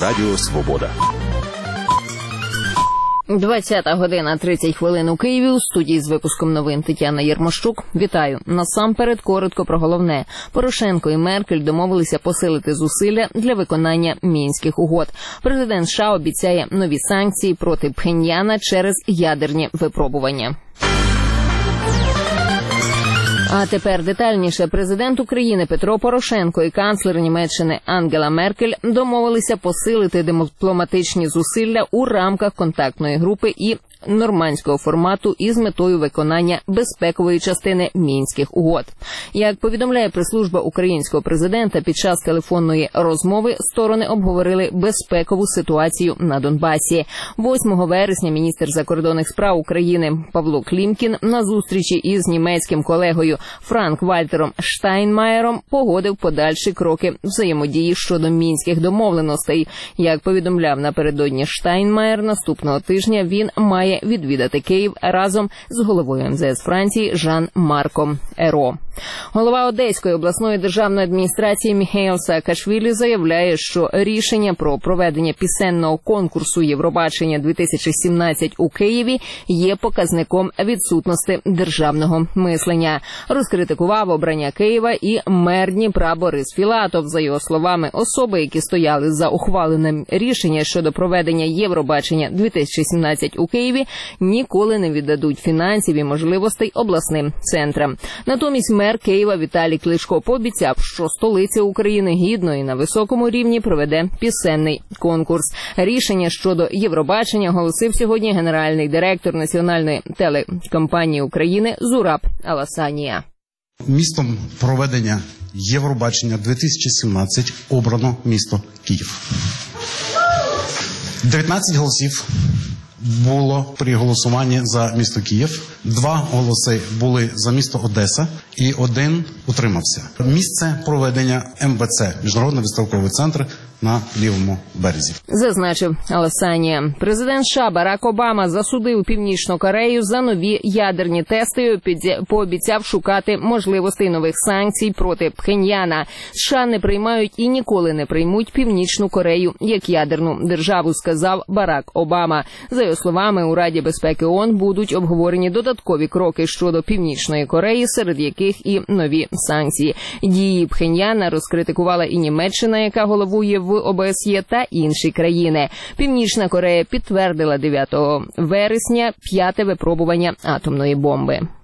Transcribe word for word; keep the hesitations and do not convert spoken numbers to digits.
Радіо Свобода. двадцята година тридцять хвилин у Києві. У студії з випуском новин Тетяна Єрмощук. Вітаю. Насамперед коротко про головне. Порошенко і Меркель домовилися посилити зусилля для виконання Мінських угод. Президент США обіцяє нові санкції проти Пхеньяна через ядерні випробування. А тепер детальніше. Президент України Петро Порошенко і канцлер Німеччини Ангела Меркель домовилися посилити дипломатичні зусилля у рамках контактної групи і нормандського формату із метою виконання безпекової частини Мінських угод. Як повідомляє прес-служба українського президента, під час телефонної розмови сторони обговорили безпекову ситуацію на Донбасі. восьмого вересня міністр закордонних справ України Павло Клімкін на зустрічі із німецьким колегою Франк-Вальтером Штайнмаєром погодив подальші кроки взаємодії щодо мінських домовленостей. Як повідомляв напередодні Штайнмаєр, наступного тижня він має відвідати Київ разом з головою ем зе ес Франції Жан-Марком Еро. Голова Одеської обласної державної адміністрації Міхеїл Саакашвілі заявляє, що рішення про проведення пісенного конкурсу Євробачення дві тисячі сімнадцять у Києві є показником відсутності державного мислення. Розкритикував обрання Києва і мер Дніпра Борис Філатов. За його словами, особи, які стояли за ухваленим рішення щодо проведення Євробачення дві тисячі сімнадцять у Києві, ніколи не віддадуть фінансів і можливостей обласним центрам. Натомість мер Києва Віталій Кличко пообіцяв, що столиця України гідно і на високому рівні проведе пісенний конкурс. Рішення щодо Євробачення оголосив сьогодні генеральний директор Національної телекомпанії України Зураб Аласанія. Містом проведення Євробачення дві тисячі сімнадцять обрано місто Київ. дев'ятнадцять голосів було при голосуванні за місто Київ, два голоси були за місто Одеса і один утримався. Місце проведення ем ве це, Міжнародний виставковий центр, на лівому березі. Зазначив Аласанія. Президент США Барак Обама засудив Північну Корею за нові ядерні тести і пообіцяв шукати можливостей нових санкцій проти Пхеньяна. США не приймають і ніколи не приймуть Північну Корею як ядерну державу, сказав Барак Обама. За його словами, у Раді безпеки ООН будуть обговорені додаткові кроки щодо Північної Кореї, серед яких і нові санкції. Дії Пхеньяна розкритикувала і Німеччина, яка головує в о бе ес є, та інші країни. Північна Корея підтвердила дев'ятого вересня п'яте випробування атомної бомби.